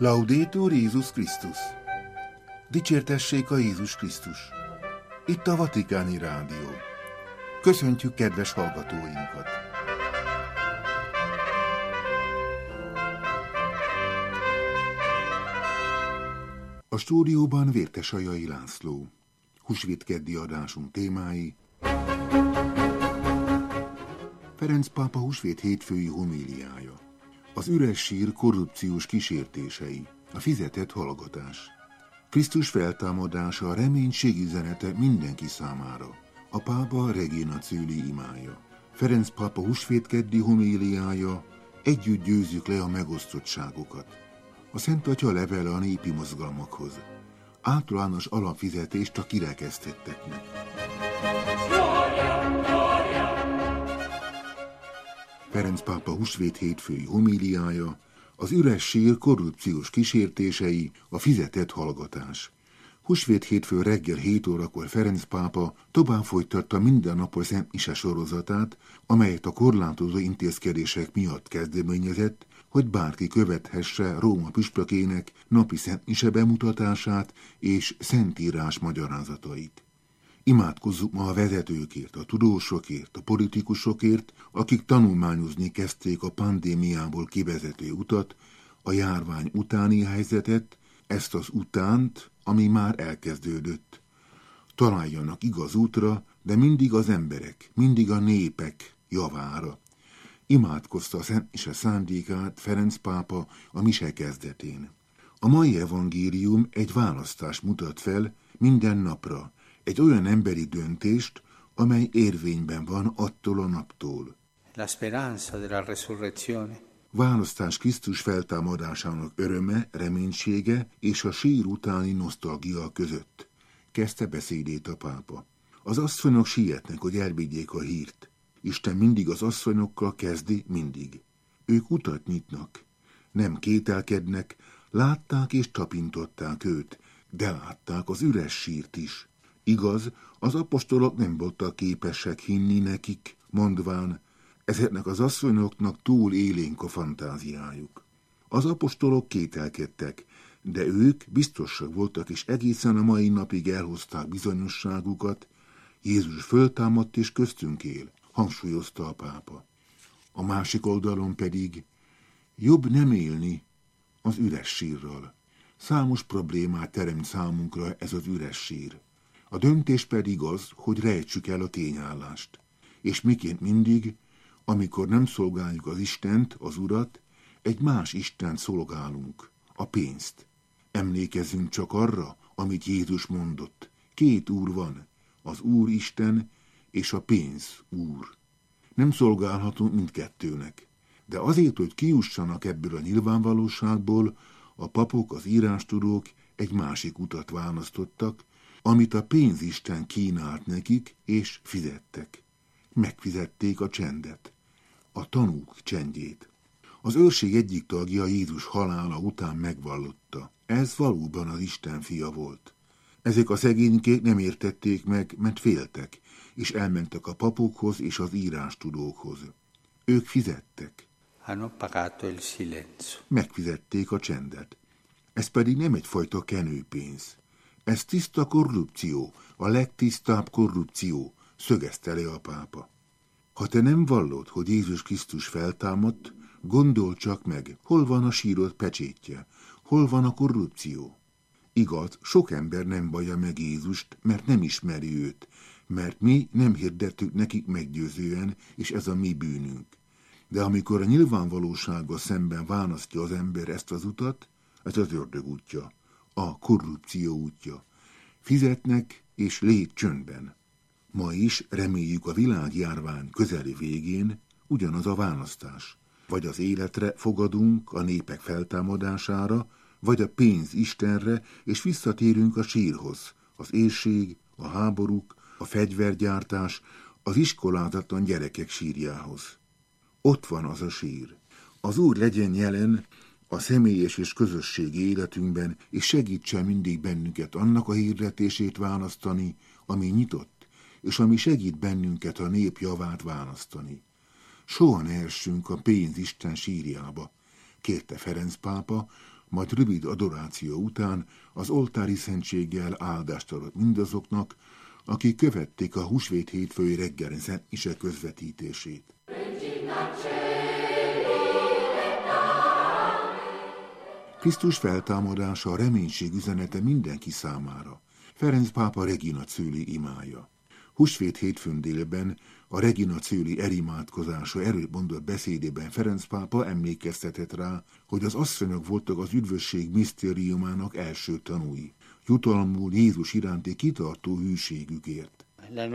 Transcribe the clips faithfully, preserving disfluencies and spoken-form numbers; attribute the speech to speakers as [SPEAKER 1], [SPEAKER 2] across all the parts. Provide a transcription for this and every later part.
[SPEAKER 1] Laudetur Jézus Krisztus! Dicsértessék a Jézus Krisztus! Itt a Vatikáni Rádió. Köszöntjük kedves hallgatóinkat! A stúdióban Vértesajai László. Húsvétkeddi adásunk témái: Ferenc pápa húsvét hétfői homíliája, az üres sír korrupciós kísértései, a fizetett hallgatás, Krisztus feltámadása, a reménység üzenete mindenki számára, a pápa Regina Coeli imája, Ferenc pápa húsvétkeddi homíliája, együtt győzzük le a megosztottságokat, a Szent Atya levele a népi mozgalmakhoz, általános alapfizetést a kirekesztetteknek. Ferenc pápa húsvét hétfői homíliája, az üres sír korrupciós kísértései, a fizetett hallgatás. Húsvét hétfő reggel hét órakor Ferenc pápa tovább folytatta mindennapos szentmise sorozatát, amelyet a korlátozó intézkedések miatt kezdeményezett, hogy bárki követhesse Róma püspökének napi szentmise bemutatását és szentírás magyarázatait. Imádkozzuk ma a vezetőkért, a tudósokért, a politikusokért, akik tanulmányozni kezdték a pandémiából kivezető utat, a járvány utáni helyzetet, ezt az utánt, ami már elkezdődött. Találjanak igaz útra, de mindig az emberek, mindig a népek javára. Imádkozta a szentmise szándékát Ferenc pápa a mise kezdetén. A mai evangélium egy választást mutat fel minden napra, egy olyan emberi döntést, amely érvényben van attól a naptól.
[SPEAKER 2] La speranza della resurrezione.
[SPEAKER 1] Választás Krisztus feltámadásának öröme, reménysége és a sír utáni nosztalgia között. Kezdte beszédét a pápa. Az asszonyok sietnek, hogy elvigyék a hírt. Isten mindig az asszonyokkal kezdi, mindig. Ők utat nyitnak. Nem kételkednek, látták és tapintották őt, de látták az üres sírt is. Igaz, az apostolok nem voltak képesek hinni nekik, mondván, ezeknek az asszonyoknak túl élénk a fantáziájuk. Az apostolok kételkedtek, de ők biztosak voltak, és egészen a mai napig elhozták bizonyosságukat. Jézus föltámadt és köztünk él, hangsúlyozta a pápa. A másik oldalon pedig jobb nem élni az üres sírral. Számos problémát teremt számunkra ez az üres sír. A döntés pedig az, hogy rejtsük el a tényállást. És miként mindig, amikor nem szolgáljuk az Istent, az Urat, egy más Istent szolgálunk, a pénzt. Emlékezzünk csak arra, amit Jézus mondott. Két úr van, az Úr Isten és a pénz úr. Nem szolgálhatunk mindkettőnek. De azért, hogy kijussanak ebből a nyilvánvalóságból, a papok, az írástudók egy másik utat választottak, amit a pénzisten kínált nekik, és fizettek. Megfizették a csendet, a tanúk csendjét. Az őrség egyik tagja Jézus halála után megvallotta. Ez valóban az Isten fia volt. Ezek a szegénykék nem értették meg, mert féltek, és elmentek a papokhoz és az írástudókhoz. Ők fizettek.
[SPEAKER 2] Hanno pagato il silenzio.
[SPEAKER 1] Megfizették a csendet. Ez pedig nem egyfajta kenőpénz. Ez tiszta korrupció, a legtisztább korrupció, szögezte le a pápa. Ha te nem vallod, hogy Jézus Krisztus feltámadt, gondold csak meg, hol van a sírod pecsétje, hol van a korrupció. Igaz, sok ember nem vallja meg Jézust, mert nem ismeri őt, mert mi nem hirdettük nekik meggyőzően, és ez a mi bűnünk. De amikor a nyilvánvalósággal szemben választja az ember ezt az utat, ez az ördög útja, a korrupció útja. Fizetnek és légy csöndben. Ma is reméljük a világjárvány közeli végén ugyanaz a választás. Vagy az életre fogadunk a népek feltámadására, vagy a pénz Istenre, és visszatérünk a sírhoz, az éhség, a háborúk, a fegyvergyártás, az iskolázatlan gyerekek sírjához. Ott van az a sír. Az Úr legyen jelen a személyes és közösségi életünkben, és segítsen mindig bennünket annak a hirdetését választani, ami nyitott, és ami segít bennünket a nép javát választani. Soha ne essünk a pénz Isten sírjába, kérte Ferenc pápa, majd rövid adoráció után az oltári szentséggel áldást adott mindazoknak, akik követték a húsvét hétfői reggeli szentmise közvetítését. Krisztus feltámadása a reménység üzenete mindenki számára. Ferenc pápa Regina Coeli imája. Húsvét hétfőn délben a Regina Coeli elimádkozása erről mondott beszédében Ferenc pápa emlékeztetett rá, hogy az asszonyok voltak az üdvösség misztériumának első tanúi, jutalmul Jézus iránti kitartó hűségükért.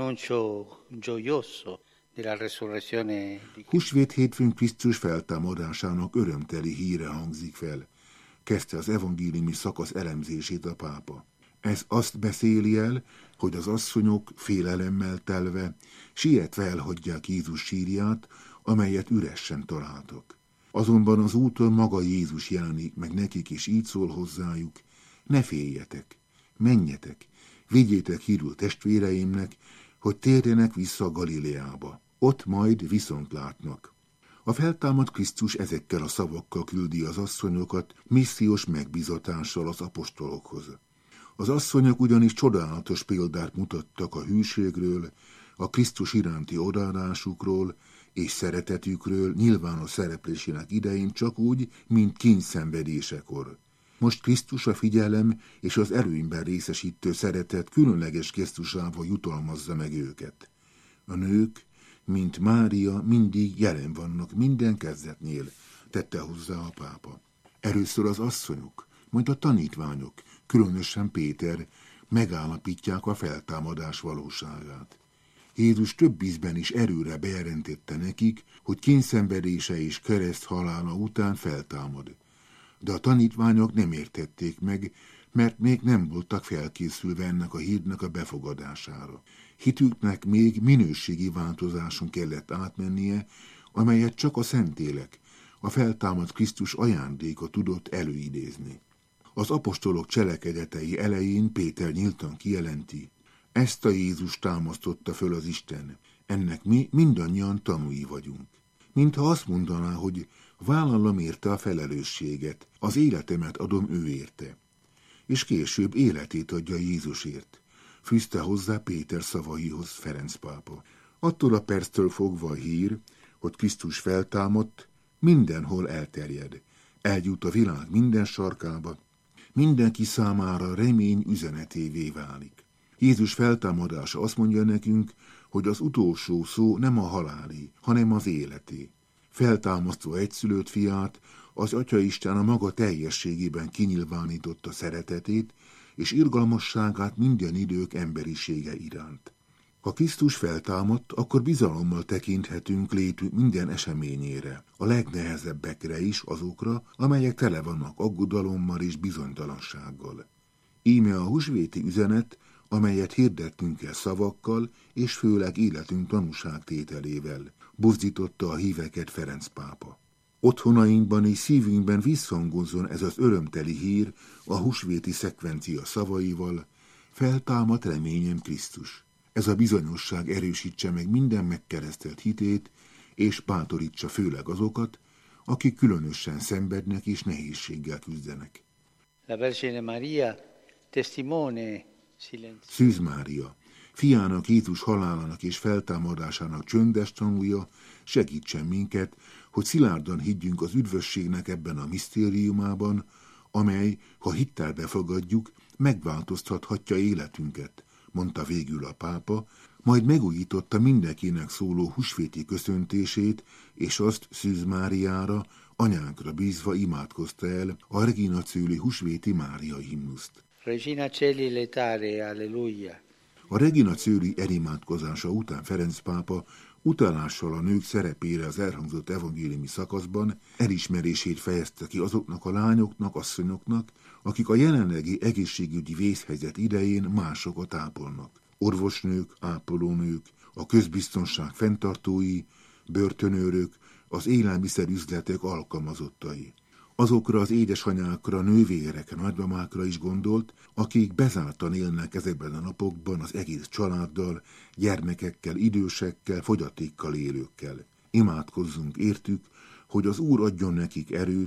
[SPEAKER 1] Húsvét hétfőn Krisztus feltámadásának örömteli híre hangzik fel, kezdte az evangéliumi szakasz elemzését a pápa. Ez azt beszéli el, hogy az asszonyok félelemmel telve, sietve elhagyják Jézus sírját, amelyet üresen találtak. Azonban az úton maga Jézus jelenik meg nekik, és így szól hozzájuk: ne féljetek, menjetek, vigyétek hírül testvéreimnek, hogy térjenek vissza a Galileába. Ott majd viszont látnak. A feltámadt Krisztus ezekkel a szavakkal küldi az asszonyokat missziós megbízatással az apostolokhoz. Az asszonyok ugyanis csodálatos példát mutattak a hűségről, a Krisztus iránti odaadásukról és szeretetükről nyilvános szereplésének idején, csak úgy, mint kínyszenvedésekor. Most Krisztus a figyelem és az előnyben részesítő szeretet különleges gesztusával jutalmazza meg őket. A nők, mint Mária, mindig jelen vannak minden kezdetnél, tette hozzá a pápa. Először az asszonyok, majd a tanítványok, különösen Péter, megállapítják a feltámadás valóságát. Jézus több ízben is erőre bejelentette nekik, hogy kényszenvedése és kereszt halála után feltámad. De a tanítványok nem értették meg, mert még nem voltak felkészülve ennek a hírnek a befogadására. Hitüknek még minőségi változáson kellett átmennie, amelyet csak a Szentlélek, a feltámadt Krisztus ajándéka tudott előidézni. Az apostolok cselekedetei elején Péter nyíltan kijelenti: ezt a Jézus támasztotta föl az Isten, ennek mi mindannyian tanúi vagyunk. Mintha azt mondaná, hogy vállalom érte a felelősséget, az életemet adom ő érte. És később életét adja Jézusért, fűzte hozzá Péter szavaihoz Ferenc pápa. Attól a perctől fogva a hír, hogy Krisztus feltámadt, mindenhol elterjed, eljut a világ minden sarkába, mindenki számára remény üzenetévé válik. Jézus feltámadása azt mondja nekünk, hogy az utolsó szó nem a halálé, hanem az életé. Feltámasztva egyszülött fiát, az Atyaisten a maga teljességében kinyilvánította szeretetét és irgalmasságát minden idők emberisége iránt. Ha Krisztus feltámadt, akkor bizalommal tekinthetünk létünk minden eseményére, a legnehezebbekre is, azokra, amelyek tele vannak aggodalommal és bizonytalansággal. Íme a húsvéti üzenet, amelyet hirdettünk el szavakkal, és főleg életünk tanúságtételével, buzdította a híveket Ferenc pápa. Otthonainkban és szívünkben visszhangozzon ez az örömteli hír a húsvéti szekvencia szavaival: feltámadt reményem Krisztus. Ez a bizonyosság erősítse meg minden megkeresztelt hitét, és bátorítsa főleg azokat, akik különösen szenvednek és nehézséggel küzdenek.
[SPEAKER 2] La Vergine Maria, testimone silenzioso.
[SPEAKER 1] Szűz Mária, fiának Jézus halálának és feltámadásának csöndes tanúja, segítsen minket, hogy szilárdan higgyünk az üdvösségnek ebben a misztériumában, amely, ha hittel befogadjuk, megváltoztathatja életünket, mondta végül a pápa, majd megújította mindenkinek szóló húsvéti köszöntését, és azt Szűz Máriára, anyánkra bízva imádkozta el a Regina Coeli húsvéti Mária himnuszt.
[SPEAKER 2] Regina Coeli letare, alleluia.
[SPEAKER 1] A Regina Coeli elimádkozása után Ferenc pápa utalással a nők szerepére az elhangzott evangéliumi szakaszban elismerését fejezte ki azoknak a lányoknak, asszonyoknak, akik a jelenlegi egészségügyi vészhelyzet idején másokat ápolnak. Orvosnők, ápolónők, a közbiztonság fenntartói, börtönőrök, az élelmiszerüzletek alkalmazottai. Azokra az édesanyákra, nővérekre, nagymamákra is gondolt, akik bezártan élnek ezekben a napokban az egész családdal, gyermekekkel, idősekkel, fogyatékkal élőkkel. Imádkozzunk értük, hogy az Úr adjon nekik erőt,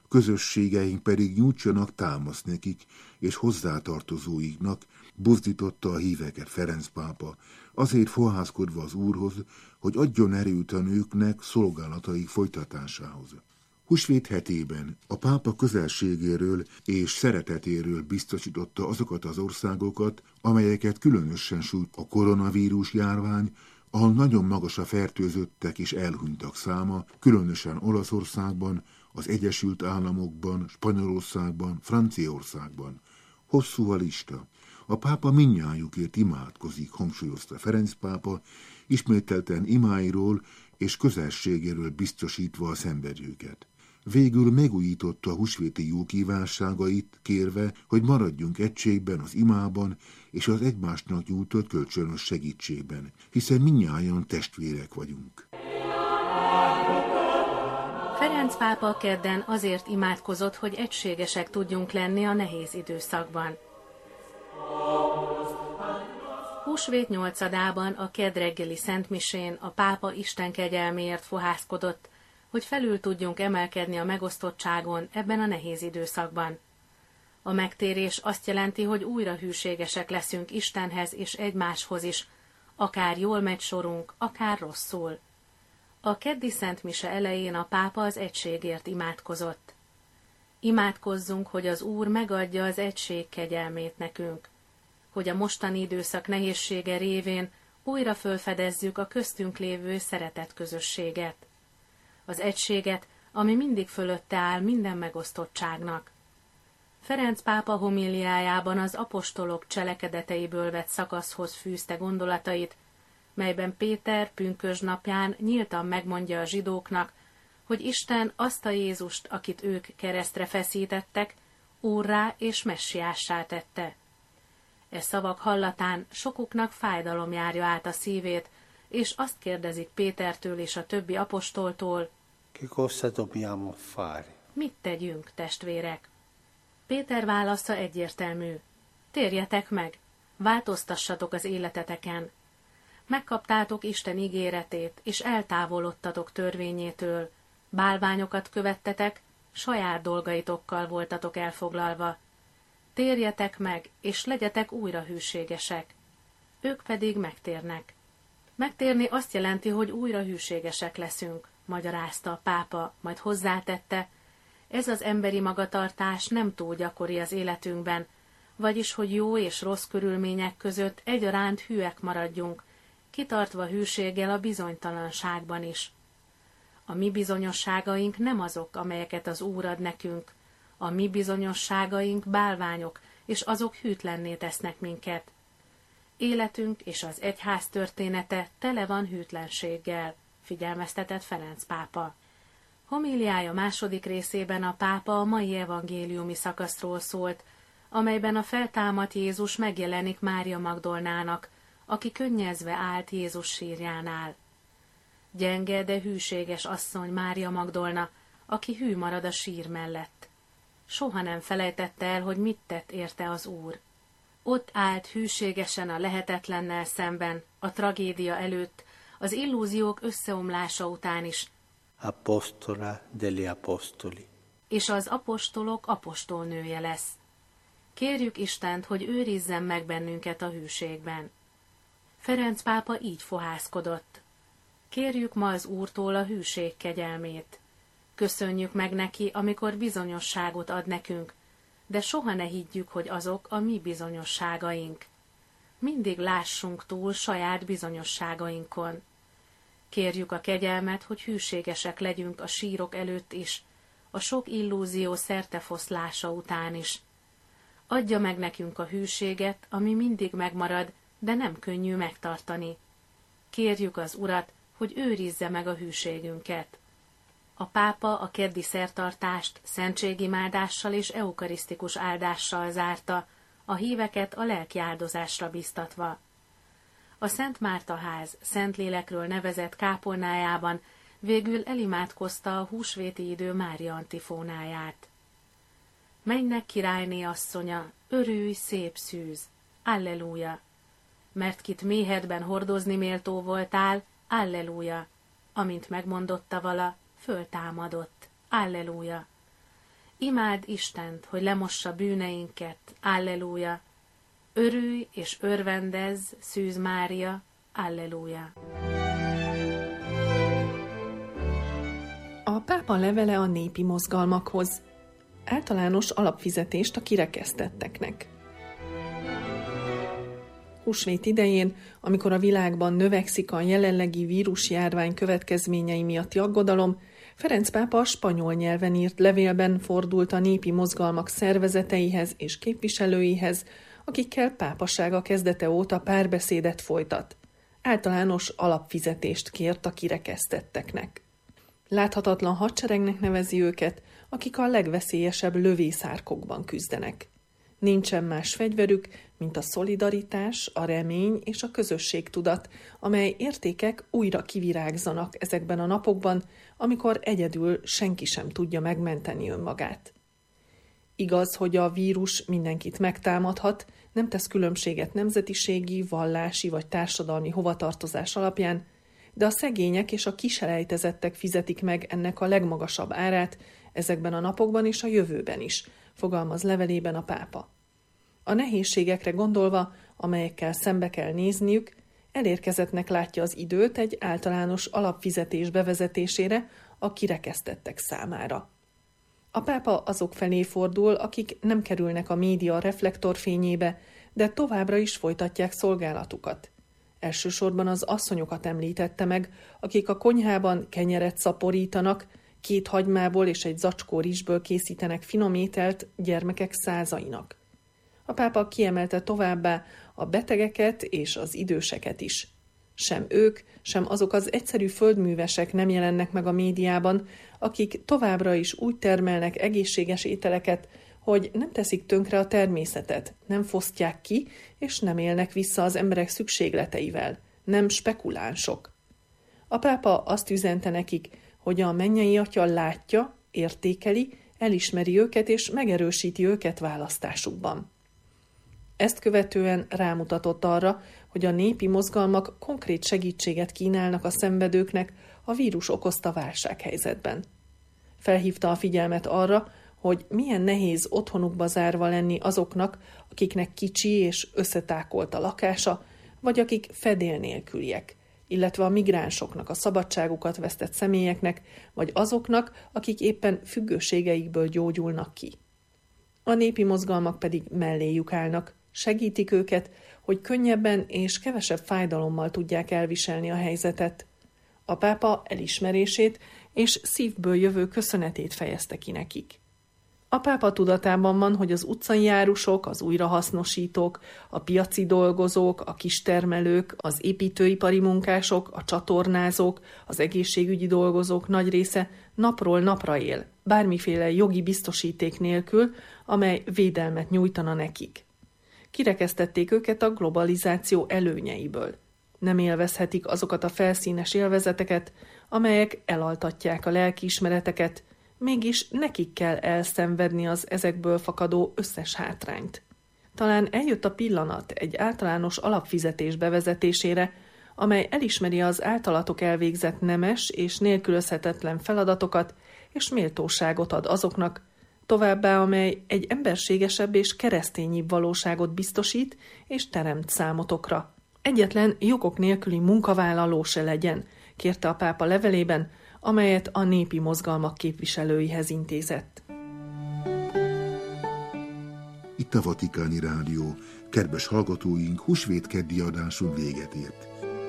[SPEAKER 1] közösségeink pedig nyújtsanak támaszt nekik és hozzátartozóiknak, buzdította a híveket Ferenc pápa, azért fohászkodva az Úrhoz, hogy adjon erőt a nőknek szolgálataik folytatásához. Húsvét hetében a pápa közelségéről és szeretetéről biztosította azokat az országokat, amelyeket különösen sújt a koronavírus járvány, ahol nagyon magas a fertőzöttek és elhunytak száma, különösen Olaszországban, az Egyesült Államokban, Spanyolországban, Franciaországban. Hosszú a lista. A pápa mindnyájukért imádkozik, hangsúlyozta Ferenc pápa, ismételten imáiról és közelségéről biztosítva a szenvedőket. Végül megújította a húsvéti jókívánságait, kérve, hogy maradjunk egységben az imában és az egymásnak nyújtott kölcsönös segítségben, hiszen mindnyájan testvérek vagyunk.
[SPEAKER 3] Ferenc pápa kedden azért imádkozott, hogy egységesek tudjunk lenni a nehéz időszakban. Húsvét nyolcadában a kedd reggeli szentmisén a pápa Isten kegyelméért fohászkodott, hogy felül tudjunk emelkedni a megosztottságon ebben a nehéz időszakban. A megtérés azt jelenti, hogy újra hűségesek leszünk Istenhez és egymáshoz is, akár jól megy sorunk, akár rosszul. A keddi szentmise elején a pápa az egységért imádkozott. Imádkozzunk, hogy az Úr megadja az egység kegyelmét nekünk, hogy a mostani időszak nehézsége révén újra fölfedezzük a köztünk lévő szeretet közösséget. Az egységet, ami mindig fölötte áll minden megosztottságnak. Ferenc pápa homíliájában az apostolok cselekedeteiből vett szakaszhoz fűzte gondolatait, melyben Péter pünkösdnapján nyíltan megmondja a zsidóknak, hogy Isten azt a Jézust, akit ők keresztre feszítettek, úrrá és messiássá tette. E szavak hallatán sokuknak fájdalom járja át a szívét, és azt kérdezik Pétertől és a többi apostoltól,
[SPEAKER 2] Che cosa dobbiamo fare?
[SPEAKER 3] Mit tegyünk, testvérek? Péter válasza egyértelmű. Térjetek meg, változtassatok az életeteken. Megkaptátok Isten ígéretét, és eltávolodtatok törvényétől, bálványokat követtetek, saját dolgaitokkal voltatok elfoglalva. Térjetek meg, és legyetek újra hűségesek. Ők pedig megtérnek. Megtérni azt jelenti, hogy újra hűségesek leszünk, magyarázta a pápa, majd hozzátette, ez az emberi magatartás nem túl gyakori az életünkben, vagyis, hogy jó és rossz körülmények között egyaránt hűek maradjunk, kitartva hűséggel a bizonytalanságban is. A mi bizonyosságaink nem azok, amelyeket az Úr ad nekünk, a mi bizonyosságaink bálványok, és azok hűtlenné tesznek minket. Életünk és az egyház története tele van hűtlenséggel, figyelmeztetett Ferenc pápa. Homíliája második részében a pápa a mai evangéliumi szakaszról szólt, amelyben a feltámadt Jézus megjelenik Mária Magdolnának, aki könnyezve állt Jézus sírjánál. Gyenge, de hűséges asszony Mária Magdolna, aki hű marad a sír mellett. Soha nem felejtette el, hogy mit tett érte az Úr. Ott állt hűségesen a lehetetlennel szemben, a tragédia előtt, az illúziók összeomlása után is.
[SPEAKER 2] Apostola degli apostoli.
[SPEAKER 3] És az apostolok apostolnője lesz. Kérjük Istent, hogy őrizzen meg bennünket a hűségben. Ferenc pápa így fohászkodott. Kérjük ma az Úrtól a hűség kegyelmét. Köszönjük meg neki, amikor bizonyosságot ad nekünk, de soha ne higgyük, hogy azok a mi bizonyosságaink. Mindig lássunk túl saját bizonyosságainkon. Kérjük a kegyelmet, hogy hűségesek legyünk a sírok előtt is, a sok illúzió szertefoszlása után is. Adja meg nekünk a hűséget, ami mindig megmarad, de nem könnyű megtartani. Kérjük az Urat, hogy őrizze meg a hűségünket. A pápa a keddi szertartást szentségimádással és eukarisztikus áldással zárta, a híveket a lelki áldozásra biztatva. A Szent Márta ház Szentlélekről nevezett kápolnájában végül elimádkozta a húsvéti idő Mária antifónáját. Mennek királyné asszonya, örülj, szép szűz, Alleluja! Mert kit méhedben hordozni méltó voltál, Alleluja! Amint megmondotta vala, föltámadott, Alleluja! Imád Istent, hogy lemossa bűneinket, Alleluja! Örülj és örvendezz, Szűz Mária, Alleluja!
[SPEAKER 4] A pápa levele a népi mozgalmakhoz. Általános alapfizetést a kirekesztetteknek. Húsvét idején, amikor a világban növekszik a jelenlegi vírusjárvány következményei miatti aggodalom, Ferenc pápa spanyol nyelven írt levélben fordult a népi mozgalmak szervezeteihez és képviselőihez, akikkel pápasága kezdete óta párbeszédet folytat. Általános alapfizetést kért a kirekesztetteknek. Láthatatlan hadseregnek nevezi őket, akik a legveszélyesebb lövészárkokban küzdenek. Nincsen más fegyverük, mint a szolidaritás, a remény és a közösségtudat, amely értékek újra kivirágzanak ezekben a napokban, amikor egyedül senki sem tudja megmenteni önmagát. Igaz, hogy a vírus mindenkit megtámadhat, nem tesz különbséget nemzetiségi, vallási vagy társadalmi hovatartozás alapján, de a szegények és a kiselejtezettek fizetik meg ennek a legmagasabb árát ezekben a napokban és a jövőben is, fogalmaz levelében a pápa. A nehézségekre gondolva, amelyekkel szembe kell nézniük, elérkezettnek látja az időt egy általános alapfizetés bevezetésére a kirekesztettek számára. A pápa azok felé fordul, akik nem kerülnek a média reflektorfényébe, de továbbra is folytatják szolgálatukat. Elsősorban az asszonyokat említette meg, akik a konyhában kenyeret szaporítanak, két hagymából és egy zacskó rizsből készítenek finom ételt gyermekek százainak. A pápa kiemelte továbbá a betegeket és az időseket is. Sem ők, sem azok az egyszerű földművesek nem jelennek meg a médiában, akik továbbra is úgy termelnek egészséges ételeket, hogy nem teszik tönkre a természetet, nem fosztják ki, és nem élnek vissza az emberek szükségleteivel, nem spekulánsok. A pápa azt üzente nekik, hogy a mennyei Atya látja, értékeli, elismeri őket és megerősíti őket választásukban. Ezt követően rámutatott arra, hogy a népi mozgalmak konkrét segítséget kínálnak a szenvedőknek a vírus okozta válsághelyzetben. Felhívta a figyelmet arra, hogy milyen nehéz otthonukba zárva lenni azoknak, akiknek kicsi és összetákolt a lakása, vagy akik fedél nélküliek, illetve a migránsoknak, a szabadságukat vesztett személyeknek, vagy azoknak, akik éppen függőségeikből gyógyulnak ki. A népi mozgalmak pedig melléjük állnak, segítik őket, hogy könnyebben és kevesebb fájdalommal tudják elviselni a helyzetet. A pápa elismerését és szívből jövő köszönetét fejezte ki nekik. A pápa tudatában van, hogy az utcai járusok, az újrahasznosítók, a piaci dolgozók, a kistermelők, az építőipari munkások, a csatornázók, az egészségügyi dolgozók nagy része napról napra él, bármiféle jogi biztosíték nélkül, amely védelmet nyújtana nekik. Kirekesztették őket a globalizáció előnyeiből. Nem élvezhetik azokat a felszínes élvezeteket, amelyek elaltatják a lelkiismereteket, mégis nekik kell elszenvedni az ezekből fakadó összes hátrányt. Talán eljött a pillanat egy általános alapfizetés bevezetésére, amely elismeri az általatok elvégzett nemes és nélkülözhetetlen feladatokat, és méltóságot ad azoknak, továbbá amely egy emberségesebb és keresztényibb valóságot biztosít és teremt számotokra. Egyetlen jogok nélküli munkavállaló se legyen, kérte a pápa levelében, amelyet a népi mozgalmak képviselőihez intézett.
[SPEAKER 1] Itt a Vatikáni Rádió. Kedves hallgatóink, húsvét keddi adásunk véget ért.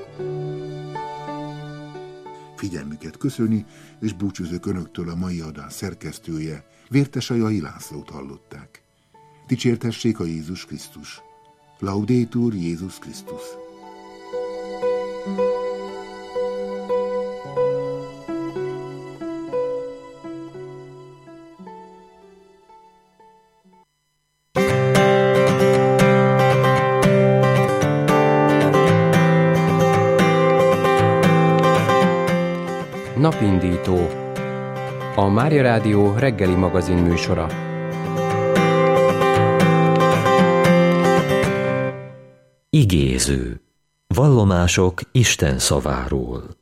[SPEAKER 1] Figyelmüket köszöni, és búcsúzok önöktől a mai adás szerkesztője, Vértes Ajai Lászlót hallották. Dicsértessék a Jézus Krisztus! Laudetur Jézus Krisztus!
[SPEAKER 5] Napindító, a Mária Rádió reggeli magazin műsora.
[SPEAKER 6] Igéző. Vallomások Isten szaváról.